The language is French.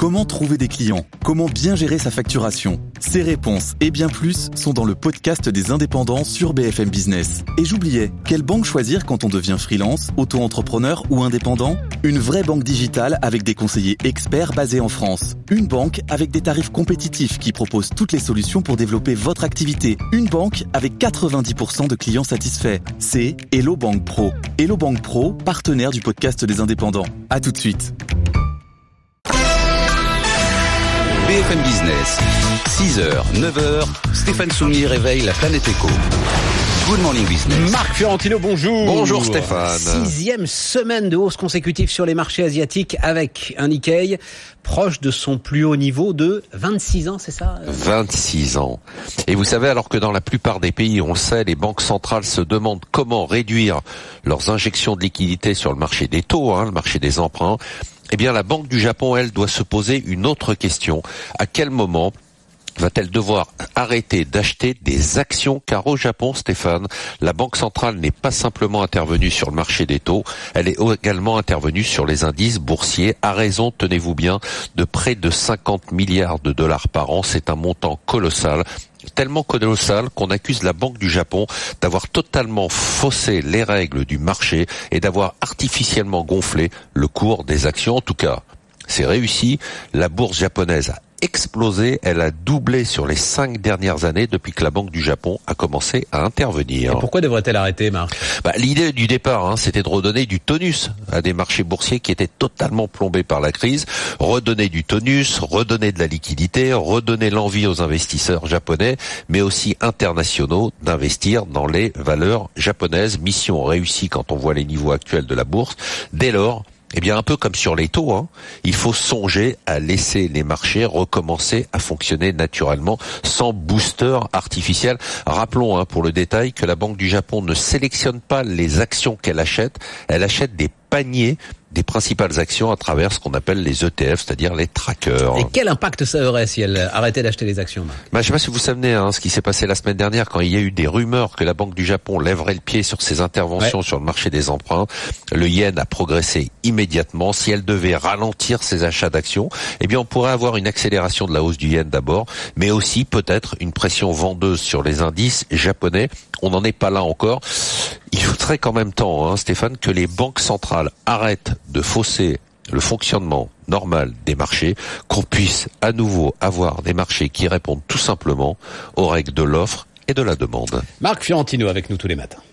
Comment trouver des clients? Comment bien gérer sa facturation? Ces réponses et bien plus sont dans le podcast des indépendants sur BFM Business. Et j'oubliais, quelle banque choisir quand on devient freelance, auto-entrepreneur ou indépendant? Une vraie banque digitale avec des conseillers experts basés en France. Une banque avec des tarifs compétitifs qui propose toutes les solutions pour développer votre activité. Une banque avec 90% de clients satisfaits. C'est Hello Bank Pro. Hello Bank Pro, partenaire du podcast des indépendants. À tout de suite. BFM Business, 6h, 9h, Stéphane Soumier réveille la planète éco. Good morning business. Marc Fiorentino, bonjour. Bonjour Stéphane. 6e semaine de hausse consécutive sur les marchés asiatiques avec un Nikkei proche de son plus haut niveau de 26 ans, c'est ça? 26 ans. Et vous savez, alors que dans la plupart des pays, on le sait, les banques centrales se demandent comment réduire leurs injections de liquidités sur le marché des taux, le marché des emprunts, eh bien la Banque du Japon, elle, doit se poser une autre question. À quel moment va-t-elle devoir arrêter d'acheter des actions? Car au Japon, Stéphane, la Banque centrale n'est pas simplement intervenue sur le marché des taux, elle est également intervenue sur les indices boursiers à raison, tenez-vous bien, de près de 50 milliards de dollars par an. C'est un montant colossal. Tellement colossal qu'on accuse la Banque du Japon d'avoir totalement faussé les règles du marché et d'avoir artificiellement gonflé le cours des actions. En tout cas, c'est réussi. La bourse japonaise a explosé, elle a doublé sur les 5 dernières années depuis que la Banque du Japon a commencé à intervenir. Et pourquoi devrait-elle arrêter, Marc? L'idée du départ, c'était de redonner du tonus à des marchés boursiers qui étaient totalement plombés par la crise, redonner du tonus, redonner de la liquidité, redonner l'envie aux investisseurs japonais, mais aussi internationaux, d'investir dans les valeurs japonaises. Mission réussie quand on voit les niveaux actuels de la bourse. Dès lors, un peu comme sur les taux, il faut songer à laisser les marchés recommencer à fonctionner naturellement, sans booster artificiel. Rappelons, pour le détail, que la Banque du Japon ne sélectionne pas les actions qu'elle achète, elle achète des paniers des principales actions à travers ce qu'on appelle les ETF, c'est-à-dire les trackers. Et quel impact ça aurait si elle arrêtait d'acheter les actions, Marc? Je sais pas si vous vous souvenez, ce qui s'est passé la semaine dernière quand il y a eu des rumeurs que la Banque du Japon lèverait le pied sur ses interventions sur le marché des emprunts. Le yen a progressé immédiatement. Si elle devait ralentir ses achats d'actions, on pourrait avoir une accélération de la hausse du yen d'abord, mais aussi peut-être une pression vendeuse sur les indices japonais. On n'en est pas là encore. Il faudrait qu'en même temps, Stéphane, que les banques centrales arrêtent de fausser le fonctionnement normal des marchés, qu'on puisse à nouveau avoir des marchés qui répondent tout simplement aux règles de l'offre et de la demande. Marc Fiorentino avec nous tous les matins.